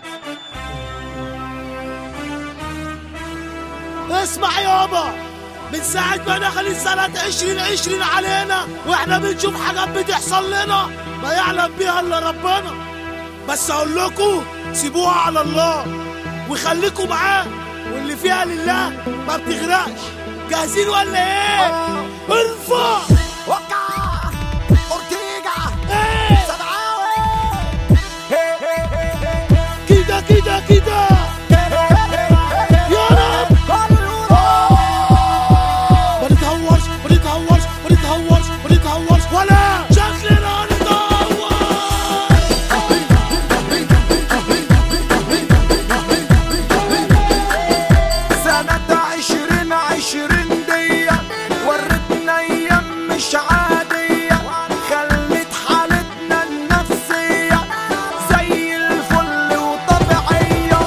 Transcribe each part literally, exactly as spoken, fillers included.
اسمع يابا، من ساعة ما دخلت سنة عشرين عشرين علينا واحنا بنشوف حاجات بتحصل لنا ما يعلم بيها الا ربنا. بس اقول لكم سيبوها على الله وخليكم معاه، واللي فيها لله ما بتغرقش. جاهزين ولا ايه؟ ارفع وقع اورتيجا ايه سبعاوي كده كده كده يا رب. ما نتهورش ما نتهورش ما نتهورش ما نتهورش ولا شكلنا نتهور. سنة عشرين عشرين دي ورتنا ايام مش عادية، خلت حالتنا النفسية زي الفل وطبيعية.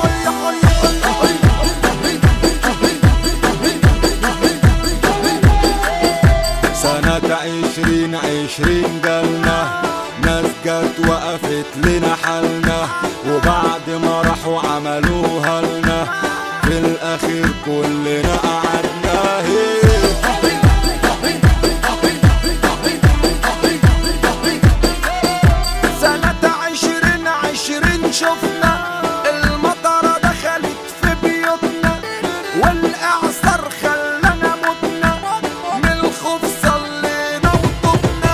سنة عشرين عشرين جالنا ناس جت وقفت لنا حالنا، وبعد ما راحوا عملوها لنا في الأخير كلنا قعدنا هي. سنة عشرين عشرين شفنا المطرة دخلت في بيوتنا، والإعصار خلانا متنا، من الخوف صلينا وطبنا.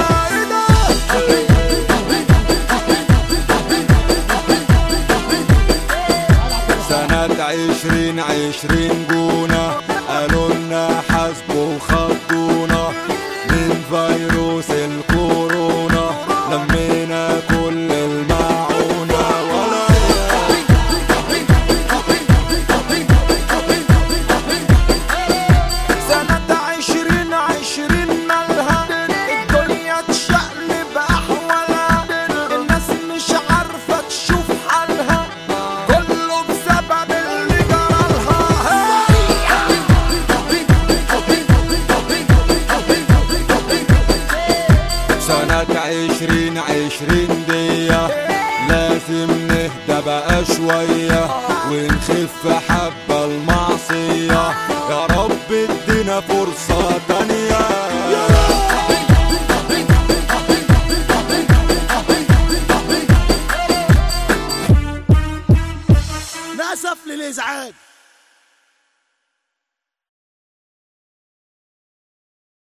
سنة عشرين عشرين جونا قالولنا حاسبوا وخضونا من فيروس الكورونا، لمينا كل المعونة ولا سنة عشرين عشرين مالها الدنيا تشقلب أحوالها، الناس مش عارفة تشوف حالها، كله بسبب اللي جرالها. سنة عشرين عشرين دي لازم نهدى بقى شوية ونخف حبة المعصية، يا رب ادينا فرصة